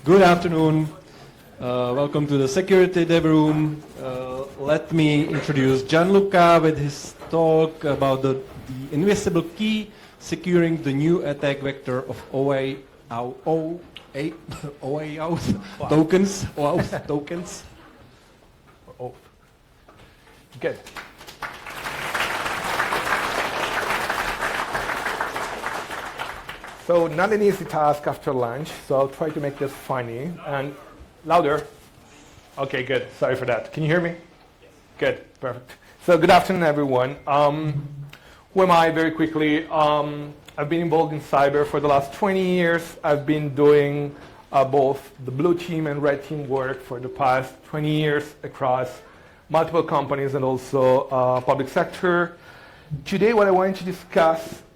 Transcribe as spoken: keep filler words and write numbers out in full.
Good afternoon. Uh, welcome to the Security Dev Room. Uh, let me introduce Gianluca with his talk about the, the invisible key securing the new attack vector of O A O A O A O tokens. O A O tokens. Oh, good. So not an easy task after lunch, so I'll try to make this funny and louder. Okay, good. Sorry for that. Can you hear me? Yes. Good, perfect. So good afternoon, everyone. Um, who am I? Very quickly. Um, I've been involved in cyber for the last twenty years. I've been doing uh, both the blue team and red team work for the past twenty years across multiple companies and also uh, public sector. Today, what I want to discuss